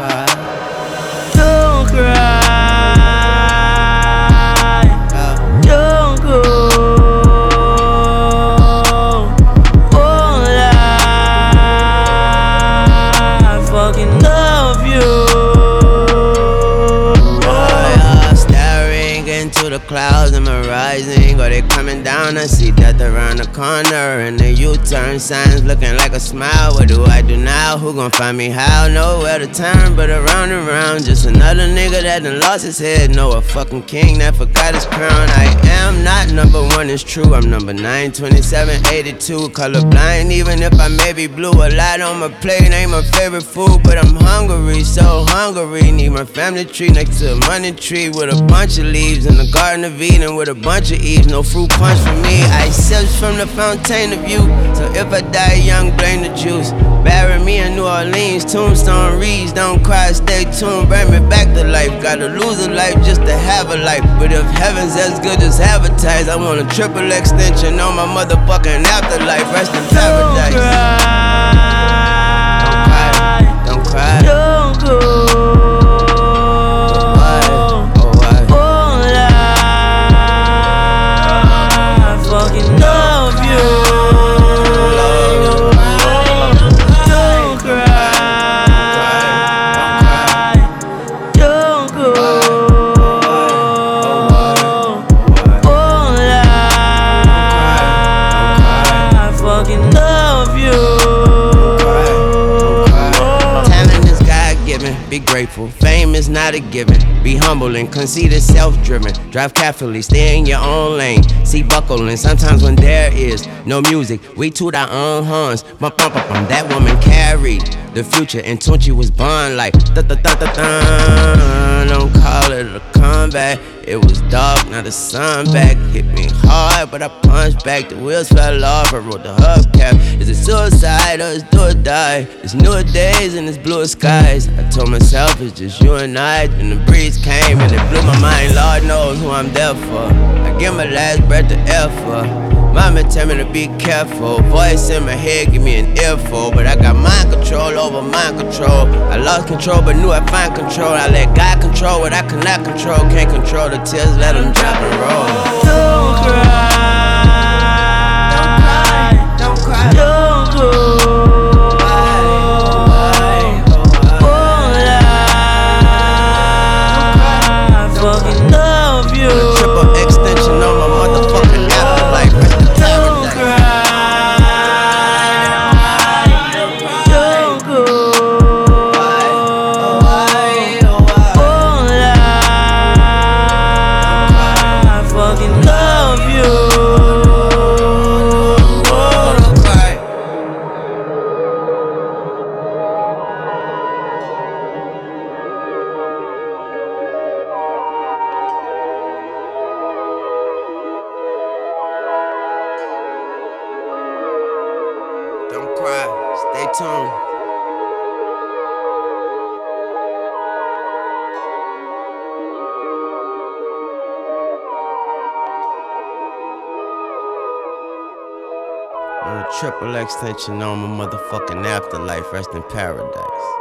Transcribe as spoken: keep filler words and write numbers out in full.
cry, don't cry, don't go. Oh, I fucking love you. into the clouds, am I rising or they coming down? I see death around the corner and the U-turn signs looking like a smile. What do I do now? Who gon' find me how? Nowhere to turn but around and round. Just another nigga that done lost his head. No, a fucking king that forgot his crown. I am not number one, it's true. I'm number nine, twenty-seven, eighty-two. Colorblind, even if I may be blue. A lot on my plate ain't my favorite food, but I'm hungry, so hungry. Need my family tree next to a money tree with a bunch of leaves. In the Garden of Eden with a bunch of eaves, no fruit punch for me. I sips from the fountain of youth, so if I die young, blame the juice. Bury me in New Orleans, tombstone reads, don't cry, stay tuned, bring me back to life. Gotta lose a life just to have a life, but if heaven's as good as advertised, I want a triple extension on my motherfucking afterlife. Rest in paradise. Don't cry, don't cry, don't cry, don't go. Be grateful, fame is not a given. Be humble and conceited, self-driven. Drive carefully, stay in your own lane. See buckling, sometimes when there is no music, we toot our own horns. Bump, bump, bump, bump. That woman carried the future, and Tunchi was born like da da da da da. Don't call it a comeback. It was dark, now the sun back. Hit me hard, but I punched back. The wheels fell off, I wrote the hubcap. Is it suicide or is do or die? It's newer days and it's bluer skies. I told myself it's just you and I. Then the breeze came and it blew my mind. Lord knows who I'm there for. I give my last breath to air for. Mama tell me to be careful. Voice in my head give me an earful, but I got mind control over mind control. I lost control but knew I'd find control. I let God control what I cannot control. Can't control the tears, let them drop and roll. Don't cry, don't cry, don't go. Don't cry, stay tuned. On a triple extension on my motherfucking afterlife, rest in paradise.